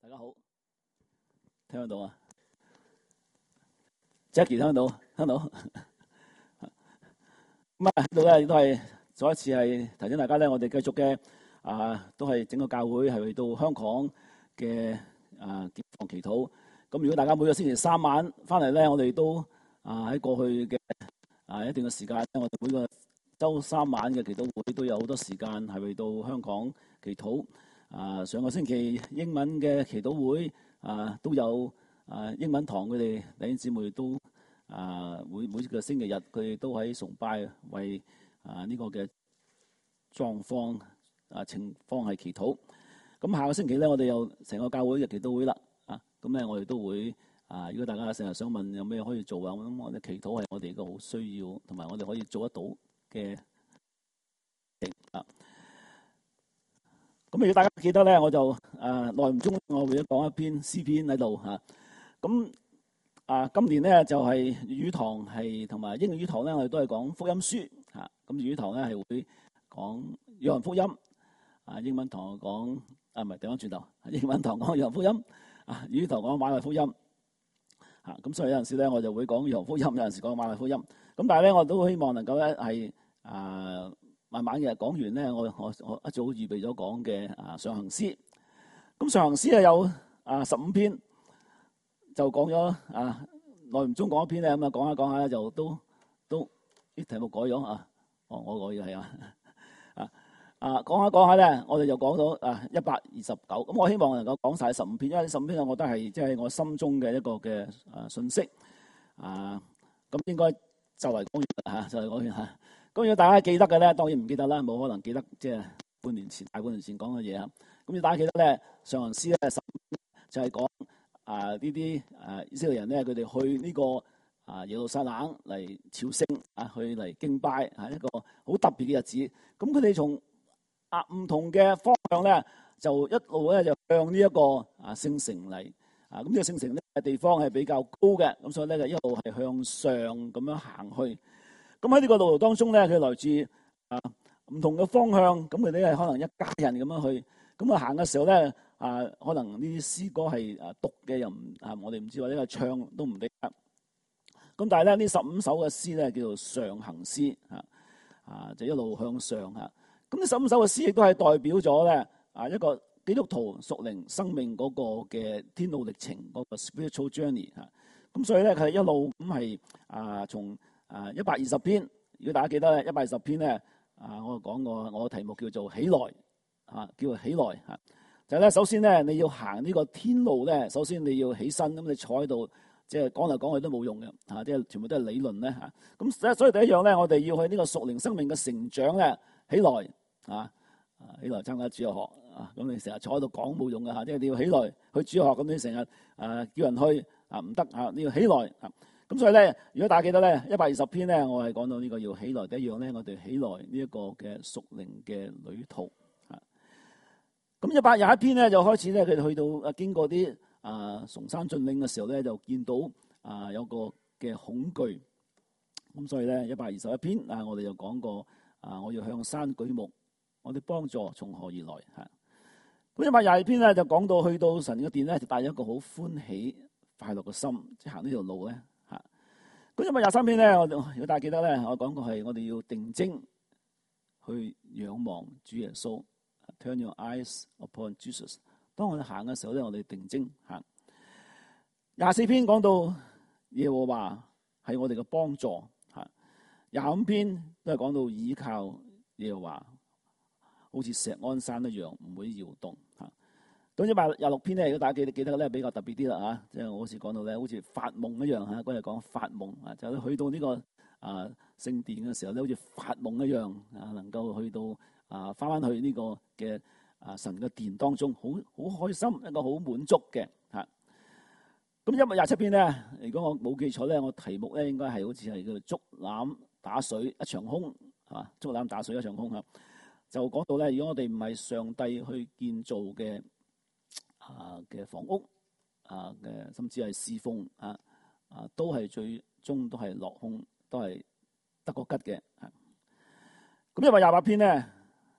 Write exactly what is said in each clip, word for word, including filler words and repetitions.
大家好，聽得到啊 ？Jackie 聽得到，聽到。咁啊喺度咧，亦都係再一次係提醒大家咧，我哋繼續嘅啊，都係整個教會係去到香港嘅啊潔房祈禱。咁如果大家每個星期三晚翻嚟咧，我哋都啊喺過去嘅啊一段嘅時間咧，我哋每個週三晚嘅祈禱會都有好多時間係去到香港祈禱。啊，上個星期英文嘅祈禱會啊都有啊英文堂，佢哋弟兄姊妹都啊每每個星期日佢哋都喺崇拜為啊呢個嘅狀況啊情況係祈禱。咁下個星期咧，我哋又成個教會嘅祈禱會啦。啊，咁咧我哋都會啊，如果大家成日想問有咩可以做啊，咁我哋祈禱係我哋一個好需要同埋我哋可以做得到嘅啊。咁如果大家記得咧，我就誒耐唔中我會講一篇詩篇喺度嚇。咁啊，今年咧就係粵語堂係同埋英語堂咧，我哋都係講福音書嚇。咁粵語堂咧係會講約翰福音，啊英文堂講啊唔係掉翻轉頭，英文堂講約翰福音，啊粵語堂講馬太福音嚇。咁所以有陣時咧我就會講約翰福音，有陣時講馬太福音。咁但係咧我都希望能夠咧係啊。慢慢嘅講完咧，我我我一早預備咗講嘅啊上行詩。咁上行詩啊有啊十五篇，就講咗啊耐唔中講一篇咧，咁啊講下講下咧就都都啲題目改咗啊。哦，我改嘅係啊啊啊講下講下咧，我哋就講到啊一百二十九。咁我希望能夠講晒十五篇，因為十五篇我覺得係即係我心中嘅一個嘅啊信息啊。咁應該就嚟講完啦嚇，就嚟講完嚇。咁如果大家記得嘅咧，當然唔記得啦，冇可能記得即係半年前、大半年前講嘅嘢啊。咁要大家記得咧，上行詩咧十就係講啊呢啲啊以色列人咧，佢哋去呢個啊耶路撒冷嚟朝聖啊，去嚟敬拜啊一個好特別嘅日子。咁佢哋從啊唔同嘅方向咧，就一路咧就向呢一個啊聖城嚟啊。咁呢個聖城咧地方係比較高嘅，咁所以咧就一路係向上咁樣行去。咁喺呢個路途當中咧，佢來自啊唔同嘅方向，咁佢哋係可能一家人咁樣去，咁啊行嘅時候咧，啊可能呢啲詩歌係啊讀嘅又唔啊，我哋唔知或者係唱都唔定得。咁但係咧呢十五首嘅詩咧叫做上行詩啊，啊就一路向上嚇。咁呢十五首嘅詩亦都係代表咗咧啊一個基督徒屬靈生命嗰個嘅天路歷程嗰個 spiritual journey 嚇。咁所以咧佢係一路咁係啊從啊，一百二十篇，如果大家記得咧，一百二十篇咧，啊，我講過，我嘅題目叫做起來，啊，叫做起來嚇。就係咧，首先咧，你要行呢個天路咧，首先你要起身，咁你坐喺度，即係講嚟講去都冇用嘅，嚇，即係全部都係理論咧嚇。咁所以第一樣咧，我哋要去呢個屬靈生命嘅成長咧，起來啊，起來參加主日學啊，咁你成日坐喺度講冇用嘅嚇，即係你要起來去主日學，咁你成日啊叫人去啊唔得嚇，你要起來啊。咁所以咧，如果大家記得咧，一百二十篇咧，我係講到呢個要起來第一樣咧，我哋起來呢一個嘅屬靈嘅旅途啊。咁一百廿一篇咧，就開始咧，佢哋去到啊經過啲啊崇山峻嶺嘅時候咧，就見到啊有個嘅恐懼。咁所以咧，一百二十一篇啊，我哋就講過啊，我要向山舉目，我哋幫助從何而來嚇。咁一百廿二篇咧，就講到去到神嘅殿咧，就帶咗一個好歡喜快樂嘅心，即係行呢條路咧。咁一百廿三篇咧，我如果大家記得咧，我講過係我哋要定睛去仰望主耶穌 ，Turn your eyes upon Jesus。當我哋行嘅時候咧，我哋定睛行。廿四篇講到耶和華係我哋嘅幫助嚇，廿五篇都係講到倚靠耶和華，好似錫安山一樣唔會搖動嚇。咁一百廿六篇咧，如果大家記得記得咧，比較特別啲啦嚇，即係我好似講到咧，好似發夢一樣嚇。嗰日講發夢啊，就去到呢個啊聖殿嘅時候咧，好似發夢一樣啊，能夠去到啊翻翻去呢個嘅啊神嘅殿當中，好好開心，一個好滿足嘅嚇。咁一百廿七篇咧，如果我冇記錯咧，我題目咧應該係好似係叫做竹籃打水一場空係嘛？竹籃打水一場空嚇，就講到咧，如果我哋唔係上帝去建造嘅。啊嘅房屋啊嘅，甚至係侍奉啊啊，都係最終都係落空，都係得個吉嘅。咁一百廿八篇咧，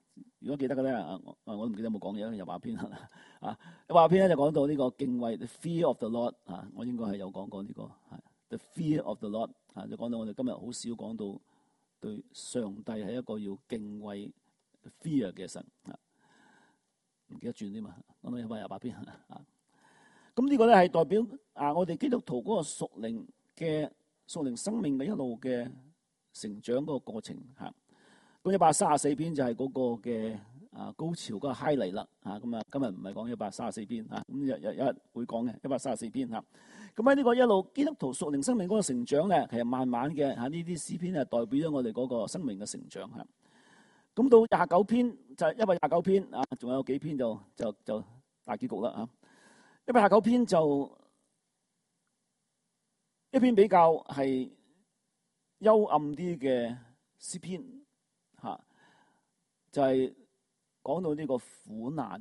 如果記得嘅咧，啊我我唔記得有冇講嘢，又話篇啊，又話篇咧就講到呢個敬畏 the fear of the Lord 啊，我應該係有講過呢、這個 the fear of the Lord 啊，就講到我哋今日好少講到對上帝係一個要敬畏 fear 嘅神啊，唔記得轉啲嘛，講到一百廿八篇啊，咁呢個咧係代表啊我哋基督徒嗰個屬靈嘅屬靈生命嘅一路嘅成長嗰個過程嚇。咁一百三十四篇就係嗰個嘅啊高潮嗰個 highlight 啦嚇，咁啊今日唔係講一百三十四篇嚇，咁有有有日會講嘅一百三十四篇嚇。咁喺呢個一路基督徒屬靈生命嗰個成長咧，其實慢慢嘅嚇呢啲詩篇係代表咗我哋嗰個生命嘅成長嚇。咁到廿九篇就係一百廿九篇啊，仲有幾篇就就就大結局啦嚇。一百廿九篇就一篇比較係幽暗啲嘅詩篇。嚇，就係、是、講到呢個苦難，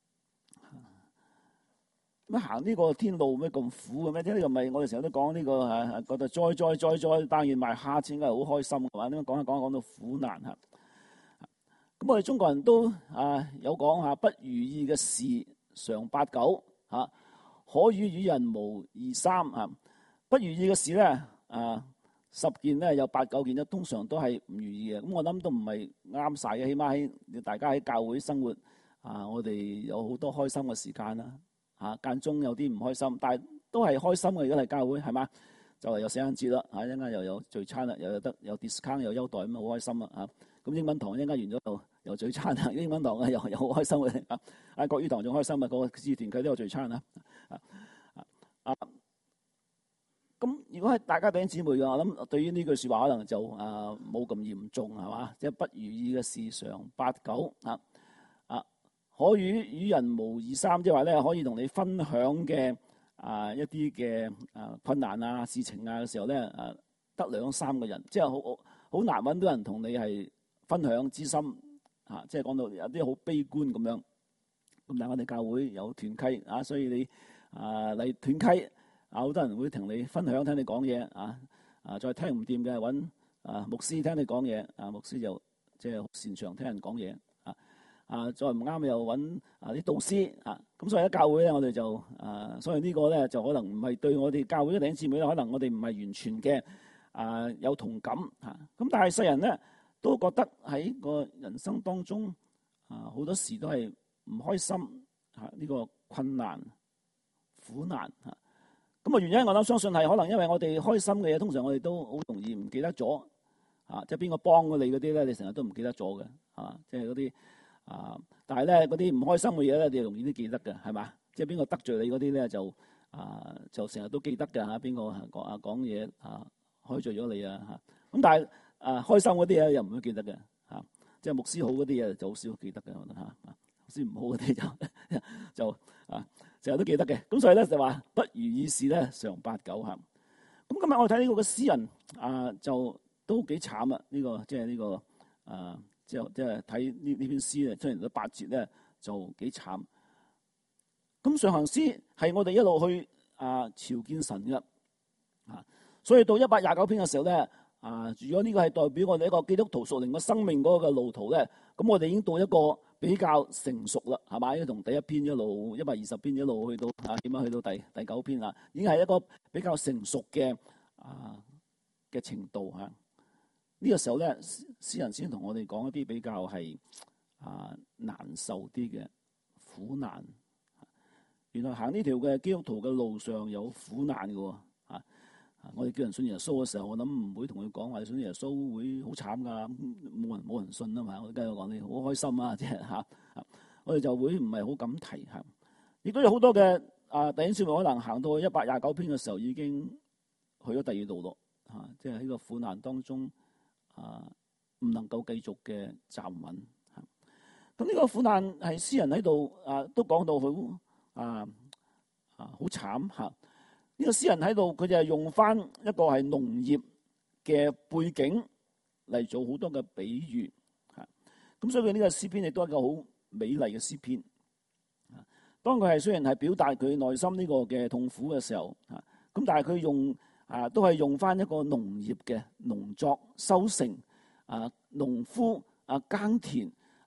乜行呢個天路咩咁苦嘅咩？即係呢個唔係我哋成日都講呢、這個嚇，覺得再再再再但願賣蝦錢，應該係好開心嘅嘛？點解講一講講到苦難嚇？咁我哋中國人都啊有講嚇，不如意嘅事常八九嚇，可與與人無二三嚇。不如意嘅事咧啊！十件咧有八九件咧，通常都係唔如意嘅。咁我諗都唔係啱晒嘅，起碼喺大家喺教會生活啊，我哋有好多開心嘅時間啦。嚇，間中有啲唔開心，但係都係開心嘅。如果係教會係嘛，就係有聖誕節啦，嚇一陣間又有聚餐啦，又有得有 discount 有優待咁啊，好開心啊嚇。咁英文堂一陣間完咗又又聚餐啊，英文堂啊又又好開心嘅啊。啊國語堂仲開心啊，個志團契都有聚餐啊啊啊！咁如果係大家弟兄姊妹嘅，我諗對於呢句説話可能就啊冇咁嚴重係嘛？即係不如意嘅事常八九啊啊，可與與人無二三，即係話咧可以同你分享嘅啊一啲嘅啊困難啊事情啊嘅時候咧啊得兩三個人，即係好好難揾到人同你係分享之心啊！即係講到有啲好悲觀咁樣。咁但係我哋教會有團契啊，所以你啊嚟團契。啊！好多人會同你分享，聽你講嘢啊！啊，再聽唔掂嘅揾啊牧師聽你講嘢，啊牧師就即係擅長聽人講嘢啊！啊，再唔啱又揾啊啲導師啊！咁所以喺教會咧，我哋就啊，所以呢個咧就可能唔係對我哋教會嘅弟兄姊妹咧，可能我哋唔係完全嘅啊有同感嚇。咁但係世人咧都覺得喺個人生當中啊好多時都係唔開心嚇，呢個困難苦難嚇。咁啊原因我諗相信係可能因為我哋開心嘅嘢，通常我哋都好容易唔記得咗啊！即係邊個幫過你嗰啲咧，你成日都唔記得咗嘅啊！即係嗰啲啊，但係咧嗰啲唔開心嘅嘢咧，你容易啲記得嘅係嘛？即係邊個得罪你嗰啲咧，就啊就成日都記得嘅嚇。邊個講啊講嘢啊開罪咗你啊嚇？咁但係啊開心嗰啲嘢又唔會記得嘅嚇。即係牧師好嗰啲嘢就好少記得嘅可能嚇。牧師唔好嗰啲就就啊。成日都記得嘅，咁所以咧就話不如意事咧常八九嚇。咁今日我睇呢個嘅詩人啊，就都幾慘啊！呢、這個即係呢個啊，即係即係睇呢呢篇詩咧，雖然都八節咧就幾慘。咁上行詩係我哋一路去啊朝見神嘅啊，所以到一百廿九篇嘅時候咧啊，如果呢個係代表我哋一個基督徒屬靈嘅生命嗰個路途咧，咁我哋已經到一個比較成熟啦，係嘛？從第一篇一路一百二十篇一路去到啊，點樣去到第第九篇啊？已經係一個比較成熟嘅啊嘅程度嚇。呢、這個時候咧，詩人先同我哋講一啲比較係啊難受啲嘅苦難。原來行呢條嘅基督徒嘅路上有苦難嘅喎啊！我哋叫人信耶穌嘅時候，我諗唔會同佢講話信耶穌會好慘噶，冇人冇人信啊嘛！我梗係講你好開心啊，即係嚇，我哋就會唔係好敢提嚇。亦都有好多嘅啊弟兄姊妹可能行到一百廿九篇嘅時候已經去咗第二度咯嚇，即係喺個苦難當中啊唔能夠繼續嘅站穩嚇。咁呢個苦難係詩人喺度啊都講到好啊啊好慘嚇。呢個詩人喺度，佢就係用翻一個係農業嘅背景嚟做好多嘅比喻嚇。咁所以佢呢個詩篇亦都係一個好美麗嘅詩篇。當佢係雖然係表達佢內心呢個嘅痛苦嘅時候嚇，咁但係佢用啊都係用翻一個農業嘅農作收成啊，農夫啊耕田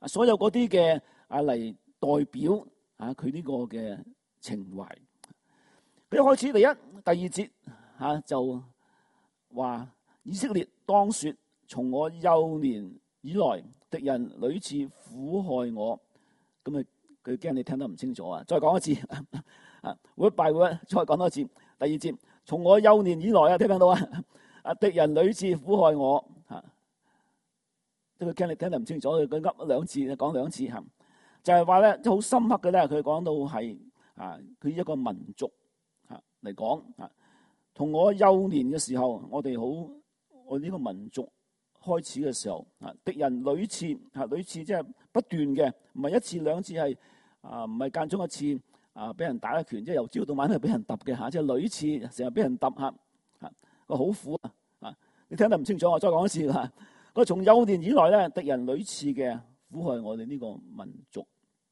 所有嗰啲嘅啊嚟代表啊佢呢個嘅情懷。佢一開始第一第二節啊就話以色列當說，從我幼年以來，敵人屢次苦害我。咁啊佢驚你聽得唔清楚啊，再講一次啊，word by word再講多一次。第二節，從我幼年以來啊，聽唔聽到啊？啊，敵人屢次苦害我嚇，即係佢驚你聽得唔清楚，佢噏兩次，講兩次嚇，就係話咧，即係好深刻嘅咧。佢講到係啊，佢一個民族嚇嚟講啊，同我幼年嘅時候，我哋好，我呢個民族開始嘅時候啊，敵人屢次嚇，屢次即係不斷嘅，唔係一次兩次，係啊，唔係間中一次啊，俾人打一拳，即係由朝到晚都係俾人揼嘅嚇，即係屢次成日俾人揼嚇嚇，個好苦啊！啊，你聽得唔清楚，我再講一次嚇。我從幼年以來咧，敵人屢次嘅苦害我哋呢個民族。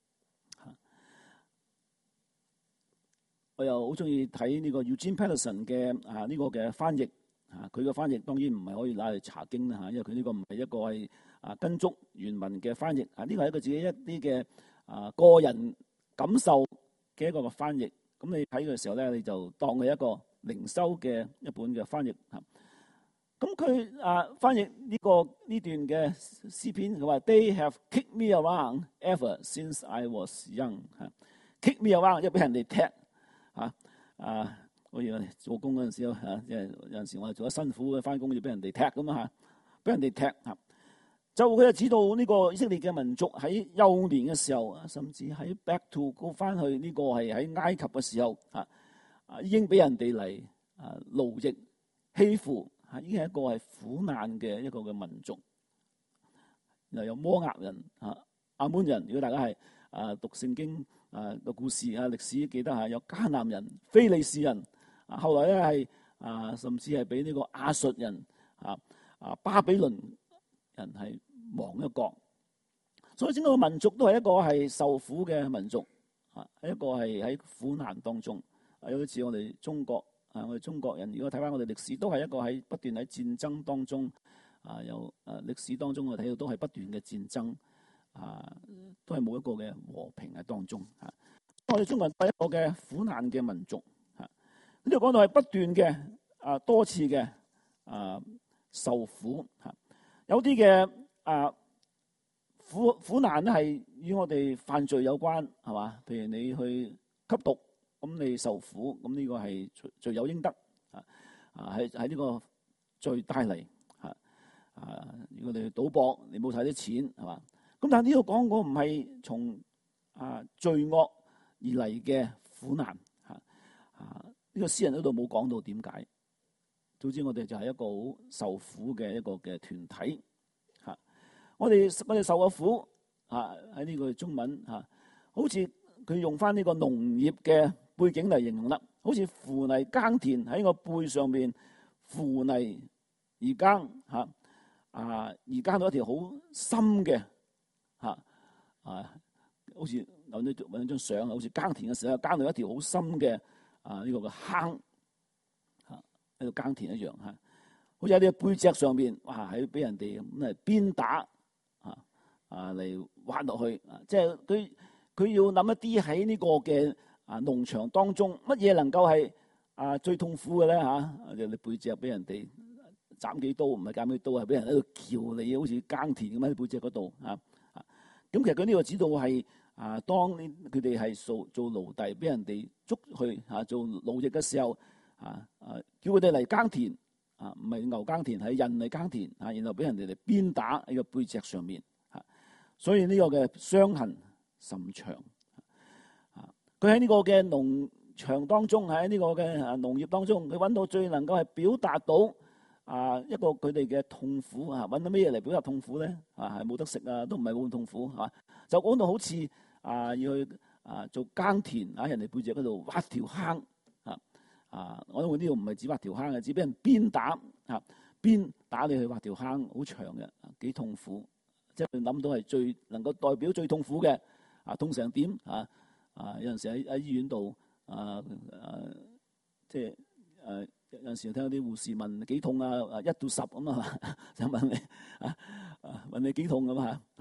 我又好中意睇呢個 Eugene Peterson 嘅啊呢個嘅翻譯啊，佢嘅翻譯當然唔係可以攞嚟查經啦嚇，因為佢呢個唔係一個係啊跟足原文嘅翻譯啊，呢個係一個自己一啲嘅啊個人感受嘅一個嘅翻譯。咁你睇嘅時候咧，你就當佢一個靈修嘅一本嘅翻譯嚇。咁佢啊翻譯呢、這個呢段嘅詩篇，佢話 They have kicked me around ever since I was young 嚇 ，kick me around 即係俾人哋踢嚇啊！好似我哋做工嗰陣時啊，即係有陣時我哋做得辛苦嘅翻工要俾人哋踢咁啊嚇，俾人哋踢嚇。就佢就指到呢個以色列嘅民族喺幼年嘅時候，甚至喺 back to go 翻去呢個係喺埃及嘅時候啊，啊已經俾人哋嚟啊奴役欺負。係已經係一個係苦難嘅一個嘅民族，又有摩押人啊、亞捫人。如果大家係啊讀聖經啊個故事啊歷史記得嚇，有迦南人、非利士人啊，後來咧係啊甚至係俾呢個亞述人啊啊巴比倫人係亡一國。所以整個民族都係一個係受苦嘅民族啊，一個係喺苦難當中。有啲似我哋中國。啊！我哋中國人如果睇翻我哋歷史，都係一個喺不斷喺戰爭當中啊，有誒歷史當中我睇到都係不斷嘅戰爭啊，都係冇一個嘅和平喺當中嚇。我哋中國人係一個嘅苦難嘅民族嚇。呢度講到係不斷嘅啊多次嘅啊受苦嚇，有啲嘅啊苦苦難咧係與我哋犯罪有關係嘛？譬如你去吸毒。咁你受苦，咁呢個係罪有應得啊！啊，喺喺呢個罪帶嚟嚇啊！如果你去賭博，你冇晒啲錢係嘛？咁但係呢度講過唔係從啊罪惡而嚟嘅苦難嚇啊！呢個詩人嗰度冇講到點解。總之我哋就係一個好受苦嘅一個嘅團體嚇。我哋我哋受嘅苦嚇喺呢個中文嚇，好似佢用翻呢個農業嘅背景嚟形容啦，好似扶泥耕田喺個背上面扶泥而耕嚇啊，而耕到一條好深嘅嚇啊，好似揾咗揾張相，好似耕田嘅時候耕到一條好深嘅啊呢、這個嘅坑嚇喺度耕田一樣嚇，好似喺呢個背脊上面哇喺俾人哋咁嚟鞭打啊啊嚟挖落去啊，即係佢佢要諗一啲喺呢個嘅。啊！農場當中乜嘢能夠係啊最痛苦嘅咧嚇？你背脊俾人哋斬幾刀，唔係斬幾刀，係俾人喺度撬你，好似耕田咁喺背脊嗰度嚇。咁其實佢呢個指導係啊，當佢哋係做做奴隸，俾人哋捉去嚇做奴役嘅時候啊啊，叫佢哋嚟耕田啊，唔係牛耕田，係人嚟耕田啊，然後俾人哋嚟鞭打喺個背脊上面嚇，所以呢個嘅傷痕甚長。佢喺呢個嘅農場當中，喺呢個嘅農業當中，佢揾到最能夠係表達到啊一個佢哋嘅痛苦啊，揾到咩嘢嚟表達痛苦咧？啊，係冇得食啊，都唔係好痛苦係嘛？就講到好似啊要去啊做耕田啊，人哋背脊嗰度挖條坑啊啊！我諗呢度唔係只挖條坑嘅，只俾人鞭打啊，鞭打你去挖條坑，好長嘅，幾痛苦。即係諗到係最能夠代表最痛苦嘅啊，痛成點啊？啊！有陣時喺喺醫院度啊啊，即係誒有陣時聽到啲護士問幾痛啊？啊一到十咁啊，就問你啊啊問你幾痛咁啊啊！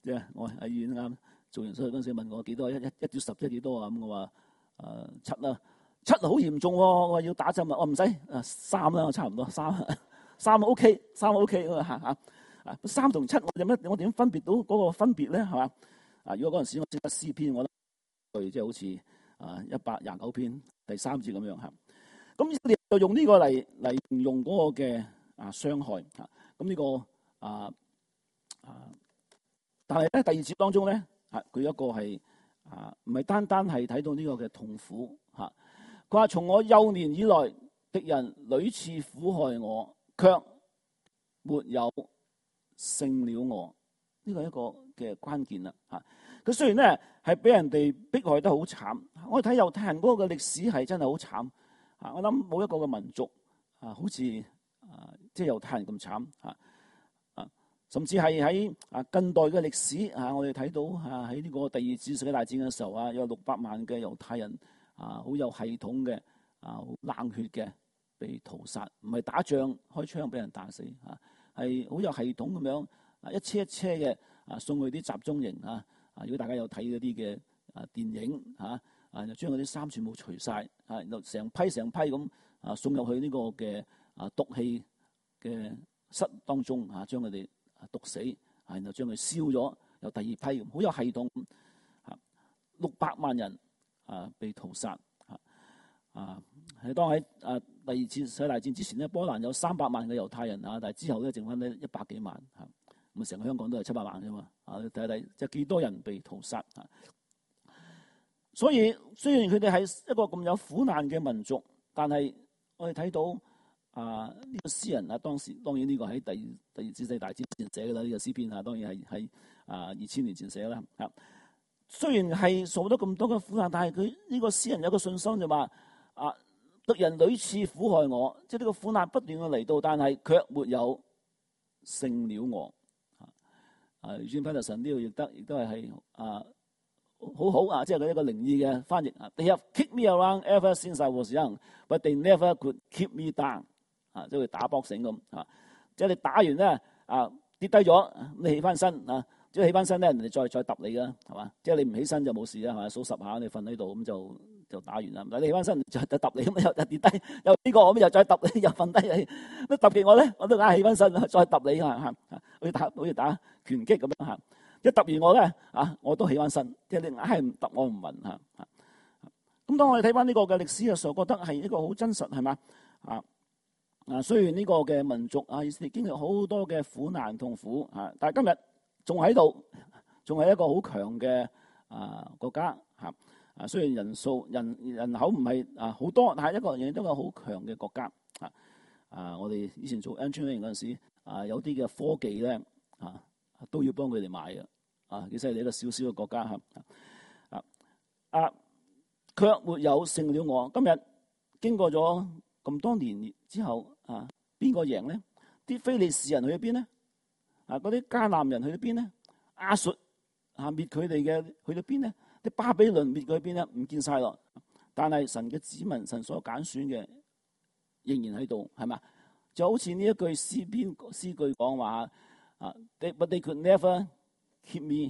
即係我喺醫院啱做完手術嗰陣時問我幾多，一一一至十即係幾多啊？咁我話誒七啦，七好嚴重喎，我話要打針啊，我唔使誒三啦，我差唔多三，三 OK， 三 OK 嚇嚇啊，三同七我點乜我點分別到嗰個分別咧係嘛？啊，如果嗰陣時我識得詩篇，我覺得佢即係好似啊一百廿九篇第三節咁樣嚇。咁以色列就用呢個嚟嚟形容嗰個嘅啊傷害嚇。咁呢、這個啊啊，但係咧第二節當中咧啊，佢一個係啊唔係單單係睇到呢個嘅痛苦嚇。佢話從我幼年以來，敵人屢次苦害我，卻沒有勝了我。呢個係一個嘅關鍵啦嚇。佢雖然咧係俾人哋迫害得好慘，我哋睇猶太人嗰個嘅歷史係真係好慘嚇。我諗冇一個嘅民族啊，好似啊即係猶太人咁慘嚇啊，甚至係喺啊近代嘅歷史啊，我哋睇到啊喺呢個第二次世界大戰嘅時候啊，有六百萬嘅猶太人啊，好有系統嘅啊，好冷血嘅被屠殺，唔係打仗開槍俾人打死嚇，係好有系統咁樣啊，一車一車嘅啊送去啲集中營啊。啊！如果大家有睇嗰啲嘅啊電影嚇啊，就將嗰啲衫全部除晒，啊，然後成批成批咁啊送入去呢個嘅啊毒氣嘅室當中嚇，將佢哋毒死，啊，然後將佢燒咗，又第二批咁，好有系統嚇。六百萬人啊被屠殺嚇啊！係當喺啊第二次世界大戰之前咧，波蘭有三百萬嘅猶太人啊，但係之後咧剩翻咧一百幾萬嚇。咁成個香港都係七百萬啫嘛，啊，睇睇即係幾多人被屠殺啊！所以雖然佢哋係一個咁有苦難嘅民族，但係我哋睇到啊呢、這個詩人啊，當時當然呢個喺第第二次世界大戰前寫嘅啦，呢、這個詩篇啊，當然係喺啊二千年前寫啦。啊，雖然係受咗咁多嘅苦難，但係佢呢個詩人有個信心就話啊，敵人屢次苦害我，即係呢個苦難不斷嘅嚟到，但係卻沒有勝了我。啊，Eugene Peterson呢度亦得，亦都係係啊，好好啊，即係佢一個靈意嘅翻譯啊。They have kicked me around ever since I was young, but they never could keep me down。啊，即係打 boxing 咁啊，即係你打完咧啊跌低咗，你起翻身啊，即係起翻身咧，人哋再再揼你噶，係嘛？即係你唔起身就冇事啦，係嘛？數十下你瞓喺度咁就就打完啦。但係你起翻身就就揼你咁又又跌低，又呢個咁又再揼你，又瞓低你，乜揼極我咧，我都硬起翻身再揼你啊嚇！好似打好似打拳擊咁樣嚇，一揼完我咧啊，我都起翻身，即係你硬係唔揼我唔暈嚇嚇。咁當我哋睇翻呢個嘅歷史嘅時候，覺得係一個好真實係嘛啊啊！雖然呢個嘅民族啊，以色列經歷好多嘅苦難痛苦啊，但係今日仲喺度，仲係一個好強嘅啊國家嚇啊。雖然人數人人口唔係啊好多，但係一個仍然都係好強嘅國家啊啊！我哋以前做 engineering 嗰陣時啊，有啲嘅科技咧啊都要幫佢哋買嘅啊，幾犀利一個小小嘅國家嚇啊啊！卻沒有勝了我。今日經過咗咁多年之後啊，邊個贏咧？啲非利士人去咗邊咧？啊，嗰啲迦南人去咗邊咧？亞述啊滅佢哋嘅去咗邊咧？啲巴比倫滅佢去邊咧？唔見晒咯。但係神嘅子民，神所揀選嘅仍然喺度，係嘛？就好似呢一句詩篇詩句講話啊 ，But they could never keep me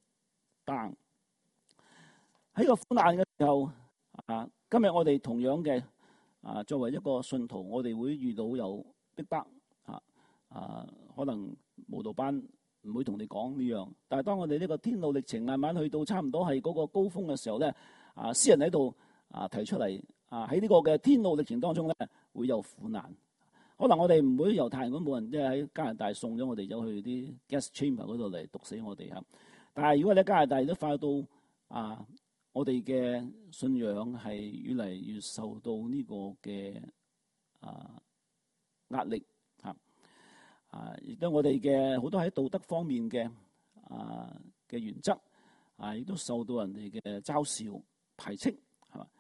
down。喺個苦難嘅時候啊，今日我哋同樣嘅啊，作為一個信徒，我哋會遇到有逼迫啊啊，可能慕道班唔會同你講呢樣，但係當我哋呢個天路歷程慢慢去到差唔多係嗰個高峰嘅時候咧，啊，詩人喺度啊提出嚟啊，喺呢個嘅天路歷程當中咧會有苦難。可能我哋唔會猶太人咁冇人即係喺加拿大送咗我哋走去啲 gas chamber 嗰度嚟毒死我哋嚇。但係如果你喺加拿大都快到啊，我哋嘅信仰係越嚟越受到呢個嘅啊壓力嚇啊，亦都我哋嘅好多喺道德方面嘅啊嘅原則啊，亦都受到人哋嘅嘲笑排斥係嘛？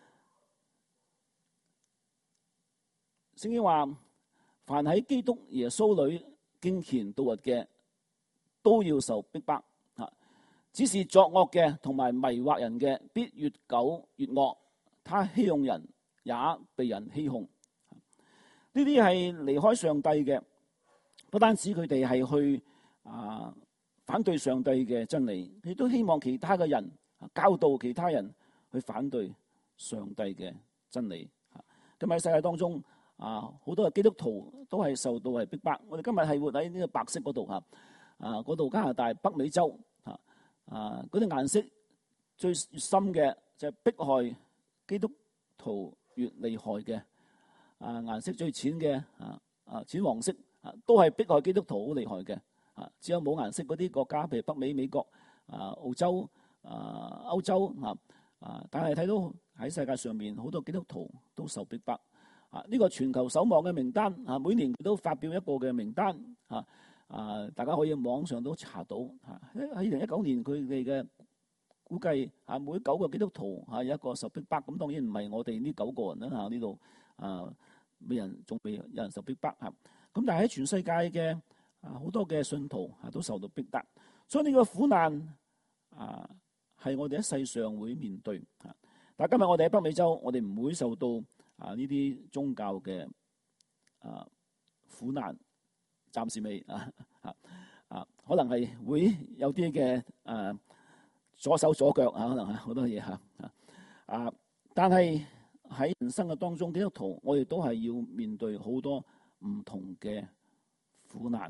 聖經話：凡喺基督耶穌裏敬虔度日嘅，都要受逼迫。只是作惡嘅同埋迷惑人嘅，必越久越惡。他欺哄人，也被人欺哄。呢啲係離開上帝嘅，不單止佢哋係去啊反對上帝嘅真理，亦都希望其他嘅人教導其他人去反對上帝嘅真理。咁喺世界當中啊，好多嘅基督徒都係受到係逼迫。我哋今日係活喺呢個白色嗰度嚇，啊嗰度加拿大北美洲嚇，啊嗰啲顏色最越深嘅就係迫害基督徒越厲害嘅，啊顏色最淺嘅啊啊淺黃色啊都係迫害基督徒好厲害嘅。啊，只有冇顏色嗰啲國家，譬如北美、美國、啊澳洲、啊歐洲啊啊，但係睇到喺世界上面好多基督徒都受逼迫。啊，呢個全球守望嘅名單啊，每年都發表一個嘅名單啊啊，大家可以網上都查到。啊喺二零一九年佢哋嘅估計啊，每九個基督徒啊有一個受逼迫。咁當然唔係我哋呢九個人啦，呢度啊，未人仲未有人受逼迫啊。咁但係喺全世界嘅啊，好多嘅信徒啊都受到逼迫，所以呢個苦難啊係我哋喺世上會面對啊。但係今日我哋喺北美洲，我哋唔會受到啊呢啲宗教嘅啊苦難，暫時未啊啊啊，可能係會有啲嘅誒左手左腳啊，可能係好多嘢嚇啊啊！但係喺人生嘅當中，基督徒我哋都係要面對好多唔同嘅苦難。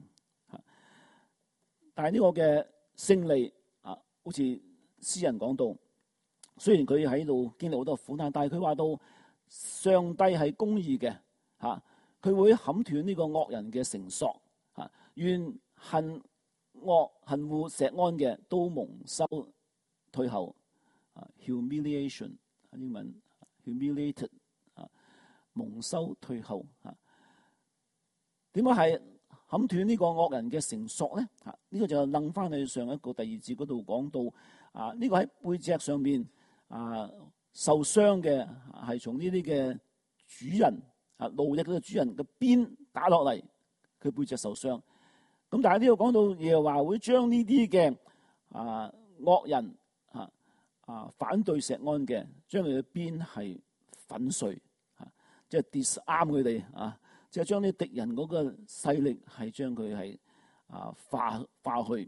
但係呢個嘅勝利啊，好似詩人講到，雖然佢喺度經歷好多苦難，但係佢話到上帝係公義嘅嚇，佢會砍斷呢個惡人嘅繩索嚇，願恨惡恨惡錫安嘅都蒙羞退後啊 ，humiliation 英文 humiliated 啊，蒙羞退後啊，點解係砍斷呢個惡人嘅繩索咧？啊，呢個就楞翻去上一個第二節嗰度講到啊，呢個喺背脊上面啊受傷嘅係從呢啲嘅主人啊奴役嗰個主人嘅鞭打落嚟，佢背脊受傷。咁但係呢度講到耶和華會將呢啲嘅啊惡人啊啊反對錫安嘅，將佢嘅鞭係粉碎啊，即係 disarm 佢哋啊。即係將啲敵人嗰個勢力係將佢係啊化化去。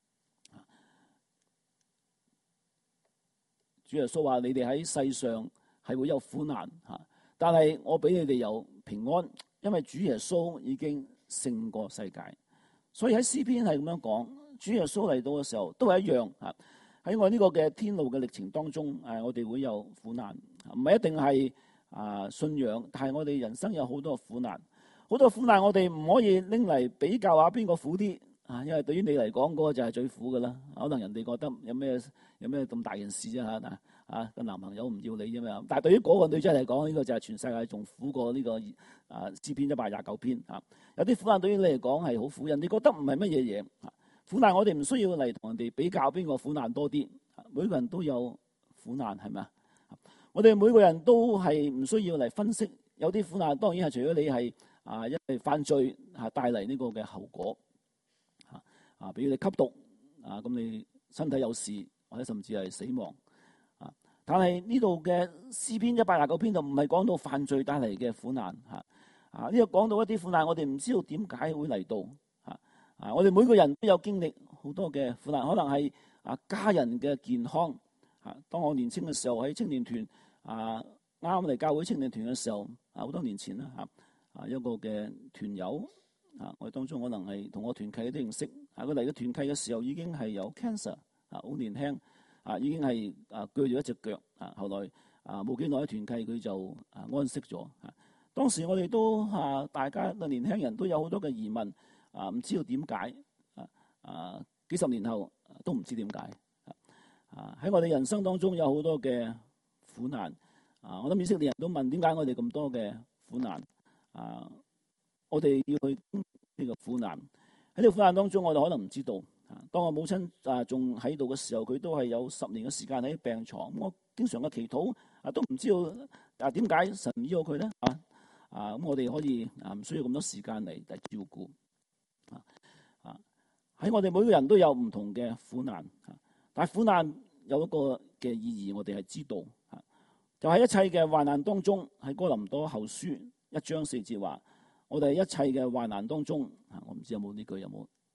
主耶穌話：你哋喺世上係會有苦難嚇，但係我俾你哋有平安，因為主耶穌已經勝過世界。所以喺詩篇係咁樣講，主耶穌嚟到嘅時候都係一樣嚇。喺我呢個嘅天路嘅歷程當中，誒我哋會有苦難，唔係一定係啊信仰，但係我哋人生有好多苦難。好多苦難，我哋唔可以拎嚟比較下邊個苦啲啊！因為對於你嚟講，嗰個就係最苦噶啦。可能人哋覺得有咩有咩咁大件事啫嚇嗱啊個男朋友唔要你啫嘛。但係對於嗰個女仔嚟講，呢個就係全世界仲苦過呢個啊詩篇一百廿九篇啊。有啲苦難對於你嚟講係好苦，人哋覺得唔係乜嘢嘢啊。苦難我哋唔需要嚟同人哋比較邊個苦難多啲。每個人都有苦難係咪啊？我哋每個人都係唔需要嚟分析。有啲苦難當然係除咗你係。啊，因為犯罪嚇帶嚟呢個嘅後果嚇啊，比如你吸毒啊，咁你身體有事，或者甚至係死亡啊。但係呢度嘅詩篇一百廿九篇就唔係講到犯罪帶嚟嘅苦難嚇啊，呢度講到一啲苦難，我哋唔知道點解會嚟到嚇啊。我哋每個人都有經歷好多嘅苦難，可能係啊家人嘅健康嚇。當我年輕嘅時候喺青年團啊，啱啱嚟教會青年團嘅時候啊，好多年前啦嚇。啊，一個嘅團友啊，我哋當中可能係同我團契都認識啊。佢嚟咗團契嘅時候已經係有 cancer 啊，好年輕啊，已經係啊鋸咗一隻腳啊。後來啊冇幾耐嘅團契佢就啊安息咗啊。當時我哋都啊大家嘅年輕人都有好多嘅疑問啊，唔知道點解啊啊幾十年後都唔知點解啊。喺我哋人生當中有好多嘅苦難啊，我諗以色列人都問點解我哋咁多嘅苦難。啊！我哋要去呢個苦難，喺呢個苦難當中，我哋可能唔知道。啊，當我母親啊仲喺度嘅時候，佢都係有十年嘅時間喺病床。我經常嘅祈禱啊，都唔知道啊點解神醫咗佢咧？啊啊！咁我哋可以啊唔需要咁多時間嚟嚟照顧啊啊！喺我哋每個人都有唔同嘅苦難啊，但係苦難有一個嘅意義，我哋係知道啊，就喺一切嘅患難當中，喺哥林多後書一章四節話，我哋一切嘅患難當中，我唔知有冇呢句有冇啊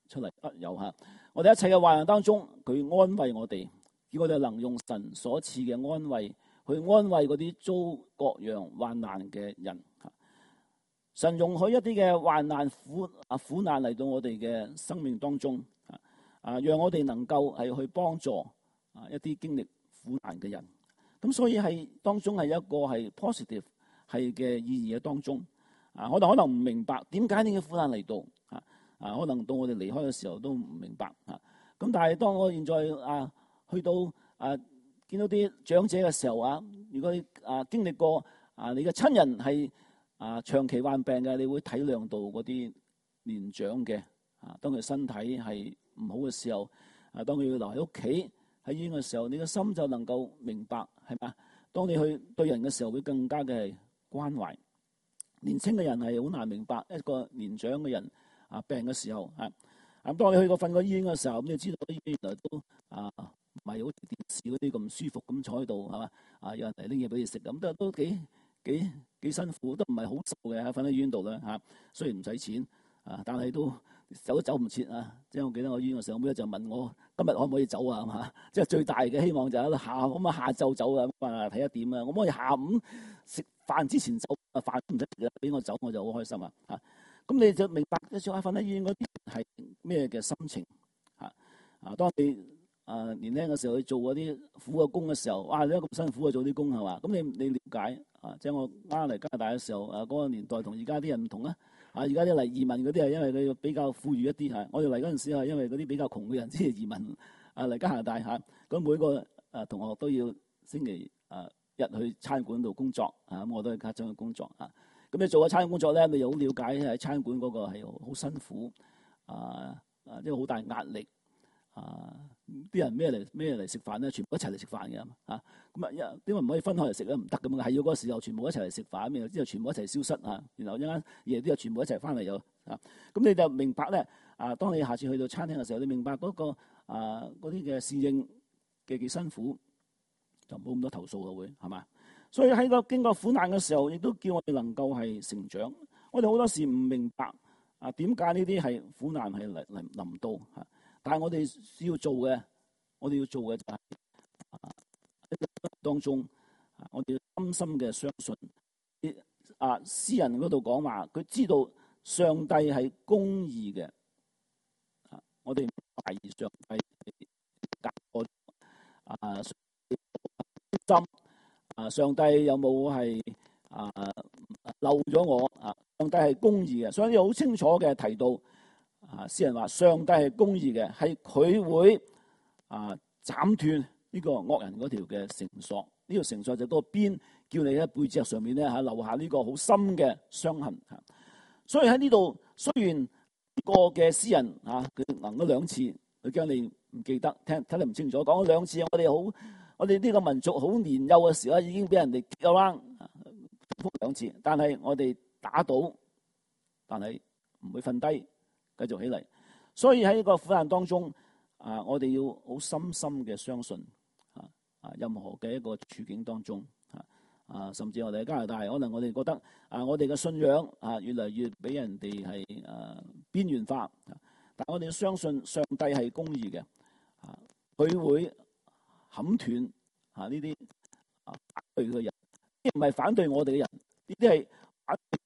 出嚟，不有嚇。我哋一切嘅患難當中，佢安慰我哋，叫我哋能用神所賜嘅安慰去安慰嗰啲遭各樣患難嘅人。神容許一啲嘅患難苦啊苦難嚟到我哋嘅生命當中啊，啊，讓我哋能夠係去幫助啊一啲經歷苦難嘅人。咁所以係當中係一個係 positive 係嘅意義喺當中。啊，我哋可能唔明白點解呢個苦難嚟到啊啊，可能到我哋離開嘅時候都唔明白啊。咁但係當我現在啊去到啊見到啲長者嘅時候啊，如果你啊經歷過啊你嘅親人係啊長期患病嘅，你會體諒到嗰啲年長嘅啊，當佢身體係唔好嘅時候啊，當佢要留喺屋企喺醫院嘅時候，你嘅心就能夠明白係嘛？當你去對人嘅時候，會更加嘅係關懷。年輕嘅人係好難明白一個年長嘅人啊病嘅時候啊。咁當你去過瞓過醫院嘅時候，咁你知道啲醫院原來都啊唔係好似電視嗰啲咁舒服咁坐喺度係嘛？啊，有人嚟拎嘢俾你食咁，都都幾幾幾辛苦，都唔係好受嘅，瞓喺醫院度咧嚇。雖然唔使錢啊，但係都走都走唔切啊。即係我記得我醫院嘅時候，每日就問我今日可唔可以走啊？係嘛？即係最大嘅希望就係下咁啊下晝走啊，啊睇一點啊，我可唔可以下午食飯之前走啊？飯都唔使食，俾我走我就好開心啊！嚇。咁你就明白一早瞓喺醫院嗰啲係咩嘅心情嚇啊？當你啊年輕嘅時候去做嗰啲苦嘅工嘅時候，哇！你咁辛苦去做啲工係嘛？咁你你了解啊？即係我啱嚟加拿大嘅時候啊，嗰個年代同而家啲人唔同啊！啊，而家啲嚟移民嗰啲係因為佢比較富裕一啲嚇，我哋嚟嗰陣時係因為嗰啲比較窮嘅人先移民啊嚟加拿大嚇。咁每個啊同學都要星期啊日去餐館度工作啊，咁我都係家長去工作啊。咁你做咗餐館工作咧，你又好了解喺餐館嗰個係好辛苦啊啊，即係好大壓力啊！啲人咩嚟咩嚟食飯咧，全部一齊嚟食飯嘅啊！咁啊，點解唔可以分開嚟食咧？唔得咁啊，係要嗰個時候全部一齊嚟食飯，咁之後全部一齊消失啊！然後一間夜啲又全部一齊翻嚟又啊！咁你就明白咧啊！當你下次去到餐廳嘅時候，你明白嗰個啊嗰啲嘅侍應嘅幾辛苦，就冇咁多投訴嘅會係嘛？所以喺個經過苦難嘅時候，亦都叫我哋能夠係成長。我哋好多時唔明白啊，點解呢啲係苦難係嚟嚟臨到嚇？但係我哋要做嘅，我哋要做嘅就係啊，當中啊，我哋要深深嘅相信。啊，詩人嗰度講話，佢知道上帝係公義嘅。啊，我哋唔懷疑上帝係隔我啊心。啊！上帝有冇係啊漏咗我啊？上帝係公義嘅，所以呢好清楚嘅提到啊，詩人話上帝係公義嘅，係佢會啊斬斷呢個惡人嗰條嘅繩索，呢條繩索就嗰個鞭，叫你喺背脊上面咧嚇留下呢個好深嘅傷痕嚇。所以喺呢度雖然呢個嘅詩人啊，佢能咗兩次，佢驚你唔記得，聽睇得唔清楚，講咗兩次，我哋好。我哋呢個民族好年幼嘅時候已經俾人哋 kick around 兩次，但係我哋打倒，但係唔會瞓低，繼續起嚟。所以喺呢個苦難當中，啊，我哋要好深深嘅相信，啊啊，任何嘅一個處境當中，啊啊，甚至我哋喺加拿大，可能我哋覺得啊，我哋嘅信仰啊，越嚟越俾人哋係誒邊緣化，但我哋要相信上帝係公義嘅，啊，佢會砍斷啊呢啲啊反對嘅人，呢啲唔係反對我哋嘅人，呢啲係反對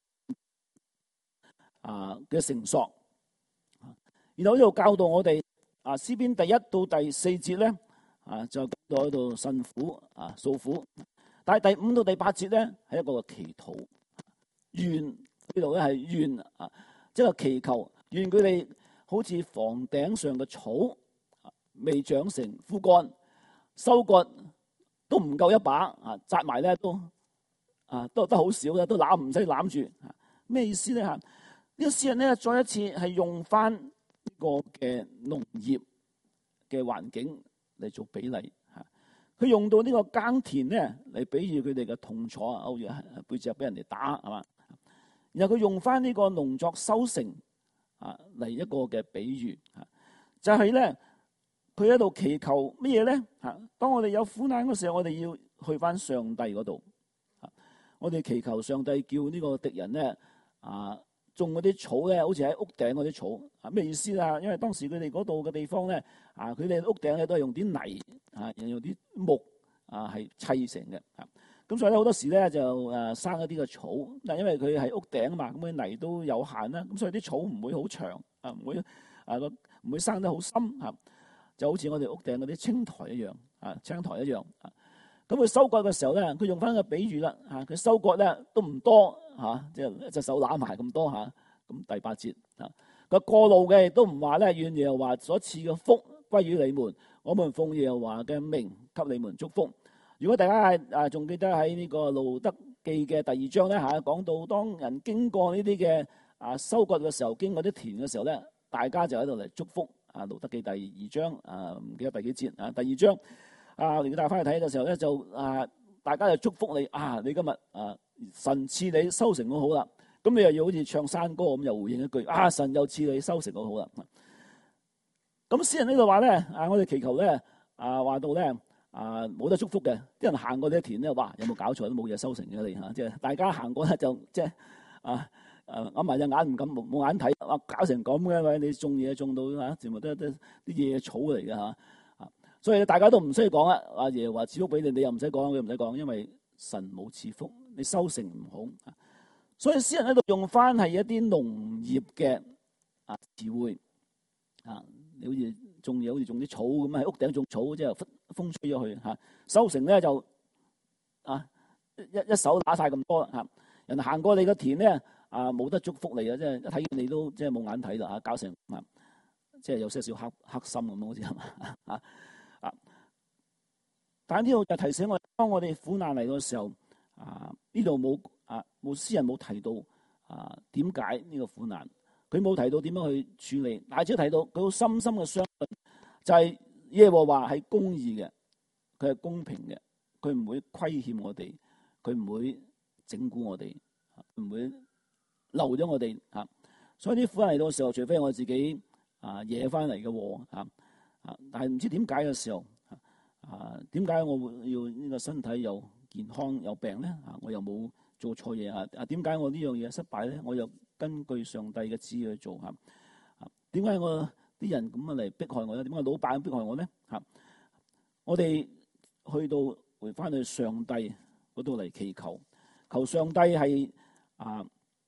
啊嘅繩索。然後呢度教導我哋啊，詩篇第一到第四節咧啊，就講到喺度辛苦啊訴苦，但係第五到第八節咧係一個祈禱，願呢度咧係願啊，即係祈求願佢哋好似房頂上嘅草，未長成枯乾。收割都唔夠一把啊，紮埋咧都啊都得好少嘅，都攬唔使攬住。咩意思咧？嚇、這個，呢個詩人咧再一次係用翻呢個嘅農業嘅環境嚟做比例嚇。佢用到呢個耕田咧嚟比喻佢哋嘅痛楚啊，好似背脊俾人哋打係嘛。然後佢用翻呢個農作收成啊嚟一個嘅比喻嚇，就係、是、咧。佢喺度祈求乜嘢咧？嚇！當我哋有苦難嗰時候，我哋要去翻上帝嗰度。我哋祈求上帝叫呢個敵人咧啊， 種嗰啲草咧，好似喺屋頂嗰啲草啊，咩意思啊？因為當時佢哋嗰度嘅地方咧，啊，佢哋屋頂咧都係用啲泥啊，用啲木啊係砌成嘅啊。咁所以咧好多時咧就誒生一啲嘅草，但係因為佢係屋頂啊嘛，咁啲泥都有限啦，咁所以啲草唔會好長啊，唔會啊個唔會生得好深啊，就好似我哋屋頂嗰啲青苔一樣啊，青苔一樣啊。咁佢收割嘅時候咧，佢用翻個比喻啦嚇，佢收割咧都唔多嚇，即係一隻手攬埋咁多嚇。咁第八節啊，個過路嘅亦都唔話咧，願耶和華所賜嘅福歸於你們，我們奉耶和華嘅名給你們祝福。如果大家係啊仲記得喺呢個路得記嘅第二章咧嚇，講到當人經過呢啲嘅啊收割嘅時候，經過啲田嘅時候咧，大家就喺度嚟祝福啊。路得記第二章啊，唔記得第幾節啊，第二章。啊！如果大家翻去睇嘅時候咧，就啊，大家就祝福你啊！你今日啊，神賜你收成好好啦。咁你又要好似唱山歌咁，又回應一句啊！神又賜你收成好好啦。咁詩人呢度話咧啊，我哋祈求咧啊，話到咧啊，冇得祝福嘅，啲人行過啲田咧，哇！有冇搞錯都冇嘢收成嘅你嚇，即係大家行過咧就即係啊啊揞埋隻眼唔敢冇冇眼睇啊，搞成咁嘅喂，你種嘢種到嚇，全部都都啲野草嚟嘅嚇。所以大家都唔需要講啊！阿爺話賜福俾你，你又唔使講，佢唔使講，因為神冇賜福，你收成唔好。所以詩人喺度用翻係一啲農業嘅啊詞彙啊，你好似種嘢，好似種啲草咁喺屋頂種草，即係風吹咗去嚇，收成咧就啊一一手打晒咁多嚇，人行過你個田咧啊冇得祝福你啊，即係一睇見你都即係冇眼睇啦嚇，搞成啊即係有些少黑黑心咁好似係嘛啊。啊！但係呢度就提醒我，當我哋苦難嚟嘅時候，啊呢度冇啊冇詩人冇提到啊點解呢個苦難，佢冇提到點樣去處理，但係只提到佢好深深嘅相信，就係耶和華係公義嘅，佢係公平嘅，佢唔會虧欠我哋，佢唔會整蠱我哋，唔會漏咗我哋嚇。所以啲苦難嚟到嘅時候，除非我自己啊惹翻嚟嘅禍嚇。啊！但係唔知點解嘅時候，啊點解我會要呢個身體又健康有病咧？啊，我又冇做錯嘢啊！啊，點解我呢樣嘢失敗咧？我又根據上帝嘅旨意去做嚇。啊，點解我啲人咁樣嚟迫害我咧？點解老闆迫害我咧？嚇！我哋去到回翻去上帝嗰度嚟祈求，求上帝係啊。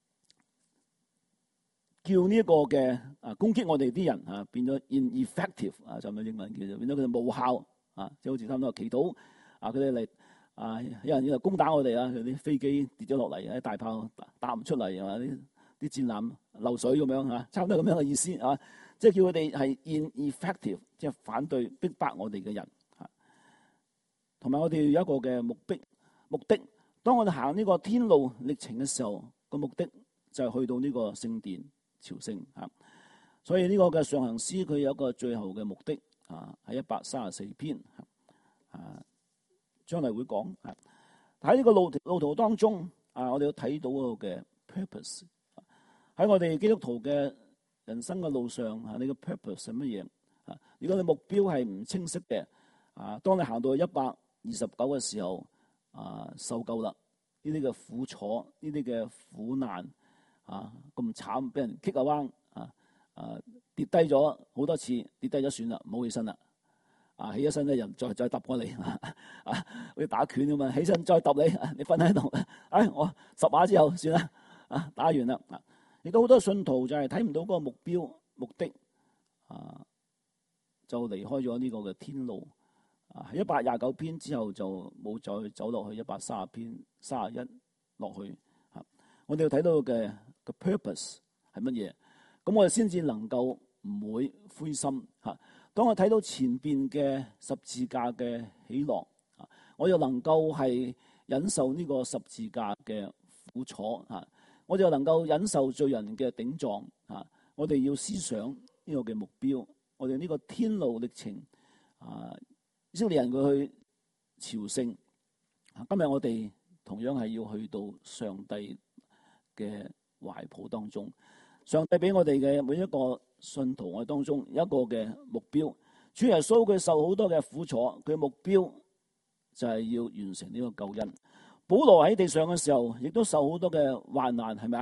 叫呢一個嘅啊攻擊我哋啲人啊變咗 ineffective 啊，就咁英文叫做變咗佢哋無效啊，即係好似差唔多祈禱啊，佢哋嚟啊有人要攻打我哋啊，佢啲飛機跌咗落嚟，啲大炮打唔出嚟，係嘛，啲啲戰艦漏水咁樣嚇，差唔多咁樣嘅意思啊，即係叫佢哋係 ineffective，即係反對逼迫我哋嘅人嚇，同埋我哋有一個嘅目的目的，當我哋行呢個天路歷程嘅時候，個目的就係去到呢個聖殿朝聖嚇，所以呢個嘅上行詩佢有一個最後嘅目的啊，喺一百三十四篇啊，將來會講啊。喺呢個路路途當中啊，我哋要睇到嗰個嘅 purpose 喺我哋基督徒嘅人生嘅路上啊，你嘅 purpose 係乜嘢啊？如果你目標係唔清晰嘅啊，當你行到一百二十九嘅時候啊，受夠啦，呢啲嘅苦楚，呢啲嘅苦難。啊，咁慘，俾人棘個彎啊！啊，跌低咗好多次，跌低咗算啦，唔好起身啦。啊，起咗身咧，人再再揼過你啊！好似打拳咁啊，起身再揼你，你瞓喺度。哎，我十下之後算啦。啊，打完啦。啊，亦都好多信徒就係睇唔到嗰個目標目的，啊，就離開咗呢個嘅天路。啊，一百廿九篇之後就冇再走落去一百三十篇三十一落去。啊，我哋要睇到嘅。個 purpose 係乜嘢？咁我哋先至能夠唔會灰心嚇。當我睇到前邊嘅十字架嘅喜樂，我又能夠係忍受呢個十字架嘅苦楚嚇，我就能夠忍受罪人嘅頂撞嚇。我哋要思想呢個嘅目標，我哋呢個天路歷程啊，以色列人佢去朝聖。今日我哋同樣係要去到上帝嘅懷抱當中，上帝俾我哋嘅每一個信徒我當中有一個嘅目標。主耶穌佢受好多嘅苦楚，佢目標就係要完成呢個救恩。保羅喺地上嘅時候，亦都受好多嘅患難，係咪啊？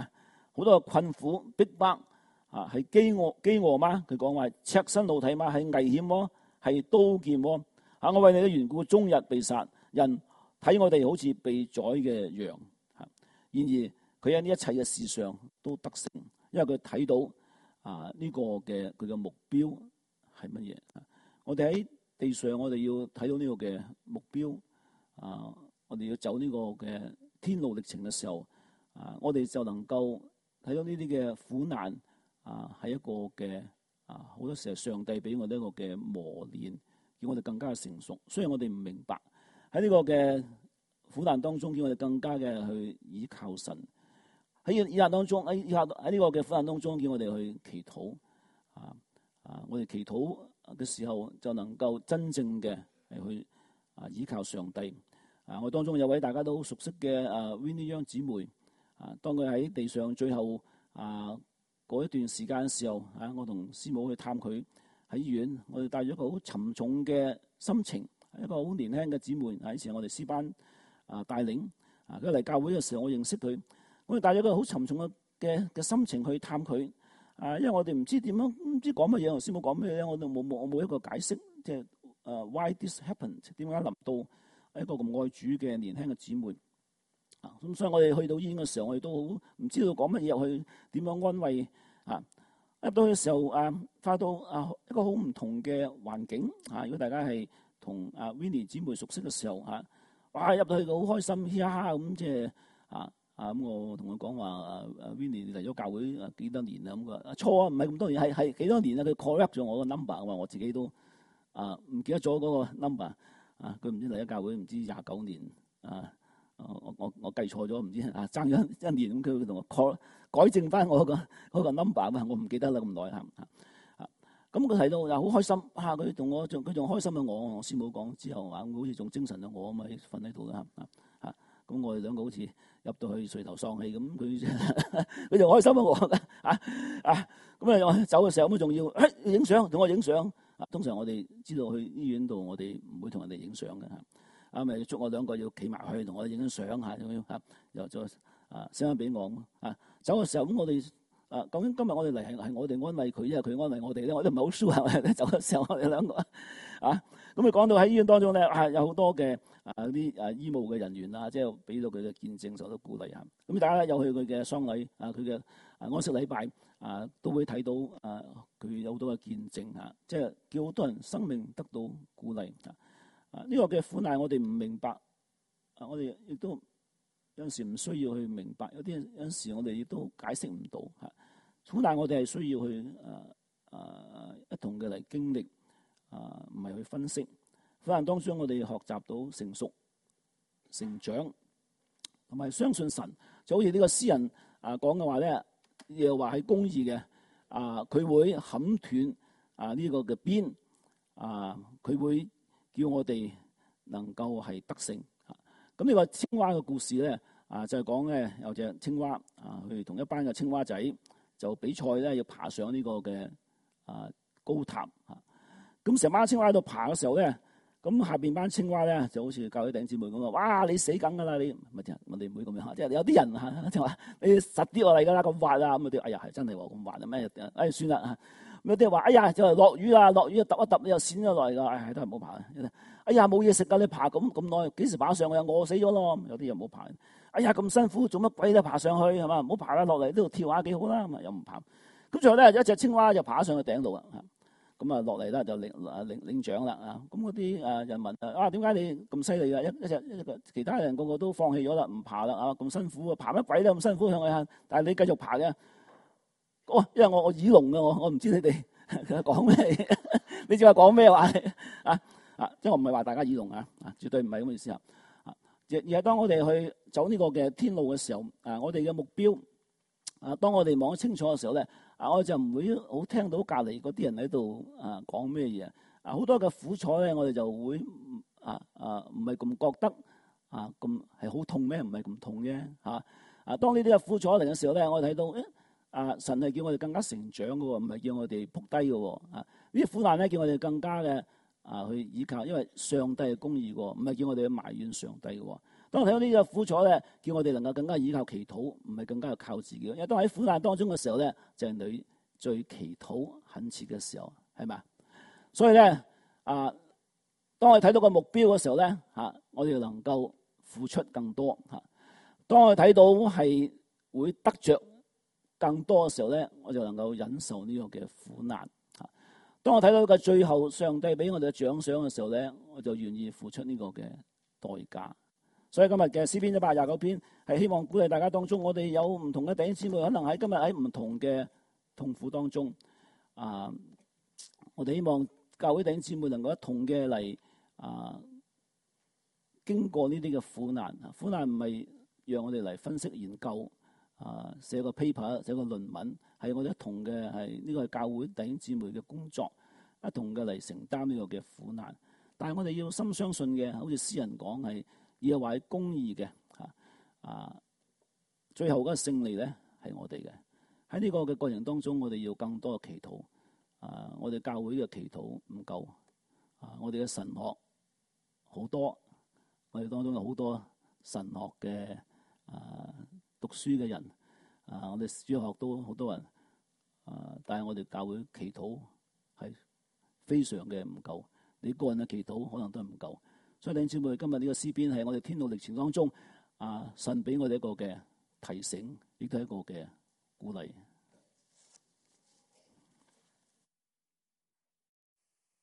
好多嘅困苦逼迫啊，係飢餓飢餓嗎？佢講話赤身露體嗎？係危險麼？係刀劍麼？啊！我為你嘅緣故，終日被殺，人睇我哋好似被宰嘅羊。然而佢喺呢一切嘅事上都得勝，因為佢睇到啊呢個嘅佢嘅目標係乜嘢？我哋喺地上，我哋要睇到呢個嘅目標啊！我哋要走呢個嘅天路歷程嘅時候啊，我哋就能夠睇到呢啲嘅苦難啊，係一個嘅啊，好多時候上帝俾我哋一個嘅磨練，叫我哋更加成熟。雖然我哋唔明白喺呢個嘅苦難當中，叫我哋更加嘅去倚靠神。喺以下當中，喺以下喺呢個嘅苦難當中，叫我哋去祈禱啊啊！我哋祈禱嘅時候，就能夠真正嘅係去啊倚靠上帝啊！我當中有位大家都好熟悉嘅啊 Winnie Young 姊妹啊，當佢喺地上最後啊嗰一段時間嘅時候啊，我同師母去探佢喺醫院，我哋帶咗一個好沉重嘅心情，一個好年輕嘅姊妹啊，以前我哋詩班啊帶領啊，佢嚟教會嘅時候，我認識佢。我哋帶咗個好沉重嘅嘅嘅心情去探佢，啊，因為我哋唔知點樣，唔知講乜嘢，頭先冇講咩咧，我哋冇冇我冇一個解釋，即係誒 why this happened，點解臨到一個咁愛主嘅年輕嘅姊妹啊？咁所以我哋去到醫院嘅時候，我哋都好唔知道講乜嘢，入去點樣安慰啊？入到嘅時候啊，發到啊一個好唔同嘅環境啊！如果大家係同啊 Winnie 姊妹熟悉嘅時候嚇，哇入到去好開心，嘻哈哈咁即係啊〜啊咁我同佢講話啊啊 Winnie 嚟咗教會啊幾多年啦咁佢話啊錯啊唔係咁多年係係幾多年啊佢 correct 咗我個 number 我話我自己都啊唔記得咗嗰個 number 啊佢唔知嚟咗教會唔知廿九年啊我我我計錯咗唔知啊爭咗一年咁佢同我 call 改正翻我個嗰個 number 啊我唔記得啦咁耐嚇啊咁佢睇到又好開心啊佢同我仲佢仲開心過我我師母講之後啊好似仲精神過我咁啊瞓喺度啦啊啊咁我哋兩個好似入到去垂頭喪氣咁，佢佢就開心啊我啊啊咁啊走嘅時候咁仲要影相同我影相啊！通常我哋知道去醫院度，我哋唔會同人哋影相嘅嚇啊，咪捉我兩個要企埋去同我哋影相嚇咁樣嚇，又再啊 send 翻俾我啊！走嘅時候咁我哋啊究竟今日我哋嚟係係我哋安慰佢，因為佢安慰我哋咧，我都唔係好 sure 係咪？走嘅時候我哋兩個啊咁佢講到喺醫院當中咧啊有好多嘅。啊！啲啊醫務嘅人員啊，即係俾到佢嘅見證，受到鼓勵啊！咁大家有去佢嘅喪禮啊，佢嘅啊安息禮拜啊，都會睇到啊，佢有好多嘅見證啊，即係叫好多人生命得到鼓勵啊！啊，呢個嘅苦難我哋唔明白啊，我哋亦都有陣時唔需要去明白，有啲有陣時我哋亦都解釋唔到嚇。苦難我哋係需要去啊啊一同嘅嚟經歷啊，唔係去分析。苦難當中，我哋學習到成熟、成長，同埋相信神。就好似呢個詩人啊講嘅話咧，又話係公義嘅啊，佢會砍斷啊呢個嘅鞭啊，佢會叫我哋能夠係得勝。咁呢個青蛙嘅故事咧啊，就係講咧有隻青蛙啊，佢同一班嘅青蛙仔就比賽咧，要爬上呢個嘅啊高塔啊。咁成班青蛙喺度爬嘅時候咧。咁下邊班青蛙咧就好似教會弟兄姊妹咁啊！哇，你死梗噶啦！你咪啲人，我哋唔會咁樣嚇，即係有啲人嚇就話你實啲落嚟噶啦，咁滑啊咁啊啲，哎呀係真係喎咁滑啊咩？哎算啦嚇，咁有啲話哎呀就係落雨啦，落雨啊揼一揼你又閃咗落嚟㗎，哎都係唔好爬。哎呀冇嘢食㗎，你爬咁咁耐，幾時爬上去啊？餓死咗咯！有啲又唔好爬。哎呀咁辛苦，做乜鬼都爬上去係嘛？唔好爬啦，落嚟呢度跳下幾好啦，咁啊又唔爬。咁最後咧有一隻青蛙就爬上去頂度啊！咁啊落嚟啦就領領領獎啦啊！咁嗰啲誒人民啊點解你咁犀利啊？一一隻一個其他人個個都放棄咗啦，唔爬啦啊！咁辛苦啊，爬乜鬼咧咁辛苦向去，但係你繼續爬嘅。哦，因為我我耳聾嘅我，我唔知你哋講咩，你知話講咩話啊啊！即係我唔係話大家耳聾啊啊，絕對唔係咁嘅意思啊！而而係當我哋去走呢個嘅天路嘅時候啊，我哋嘅目標啊，當我哋望得清楚嘅時候咧。啊！我就唔會好聽到隔離嗰啲人喺度啊講咩嘢啊！好多嘅苦楚咧，我哋就會啊啊唔係咁覺得啊咁係好痛咩？唔係咁痛啫嚇啊！當呢啲嘅苦楚嚟嘅時候咧，我睇到誒啊神係叫我哋更加成長嘅喎，唔係叫我哋仆低嘅喎啊！呢啲苦難咧叫我哋更加嘅啊去依靠，因為上帝係公義嘅喎，唔係叫我哋去埋怨上帝嘅喎。 當我睇到呢個苦楚咧，叫我哋能夠更加依靠祈禱，唔係更加要靠自己。因為當喺苦難當中嘅時候咧，就係、是、你最祈禱懇切嘅時候，係咪？所以咧啊，當我哋睇到個目標嘅時候咧，嚇我哋能夠付出更多嚇。當我哋睇到係會得着更多嘅時候咧，我就能夠忍受呢個嘅苦難嚇。當我睇到個最後上帝俾我哋嘅獎賞嘅時候咧，我就願意付出呢個嘅代價。所以今日嘅詩篇一百廿九篇係希望鼓勵大家當中，我哋有唔同嘅弟兄姊妹，可能喺今日喺唔同嘅痛苦當中啊，我哋希望教會弟兄姊妹能夠一同嘅嚟啊，經過呢啲嘅苦難。苦難唔係讓我哋嚟分析研究啊，寫個 paper 寫個論文，係我哋一同嘅係呢個係教會弟兄姊妹嘅工作，一同嘅嚟承擔呢個嘅苦難。但係我哋要深相信嘅，好似詩人講係。而係話係公義嘅嚇啊，最後嗰個勝利咧係我哋嘅。喺呢個嘅過程當中，我哋要更多嘅祈禱啊！我哋教會嘅祈禱唔夠啊！我哋嘅神學好多，我哋當中有好多神學嘅啊讀書嘅人啊，我哋主學都好多人啊，但係我哋教會祈禱係非常嘅唔夠，你個人嘅祈禱可能都係唔夠。所以弟兄姊妹，今日呢個詩篇係我哋天路歷程當中啊，神俾我哋一個嘅提醒，亦都係一個嘅鼓勵。